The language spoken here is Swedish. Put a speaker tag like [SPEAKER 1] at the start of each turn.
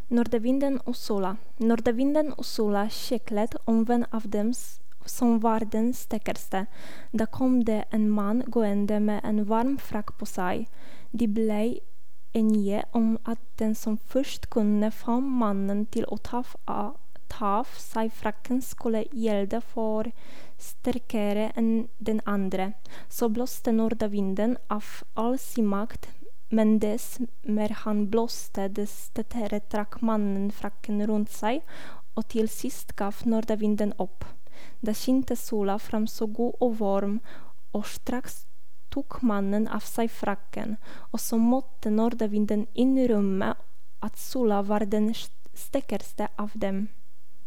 [SPEAKER 1] Nordavinden och Sula. Nordavinden och Sula käcklet omvänd av dem som var den starkaste. Då kom det en man gående med en varm frack på sig. De blev eniga om att den som först kunde få mannen till att ta av sig fracken skulle gälda för starkare än den andra. Så blåste nordavinden av all sin makt, men dess mer han blåste, dess tätare trak mannen fracken runt sig, och till sist gav nordavinden upp. Då skinte Sula fram så god och varm, och strax tog mannen av sig fracken, och så måtte nordavinden in i rummet att Sula var den starkaste av dem.